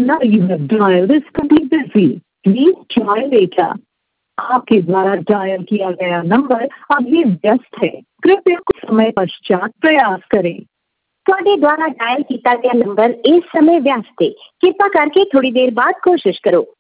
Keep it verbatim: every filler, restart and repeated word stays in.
Number you have dialled is currently busy. Please try later. आपके द्वारा dial किया गया नंबर अभी व्यस्त है, कृपया कुछ समय पश्चात प्रयास करें। ਤੁਹਾਡੇ ਦੁਆਰਾ ਡਾਇਲ ਕੀਤਾ ਗਿਆ ਨੰਬਰ ਇਸ ਸਮੇਂ ਵਿਅਸਤ ਹੈ, ਕਿਰਪਾ ਕਰਕੇ ਥੋੜੀ ਦੇਰ ਬਾਅਦ ਕੋਸ਼ਿਸ਼ ਕਰੋ।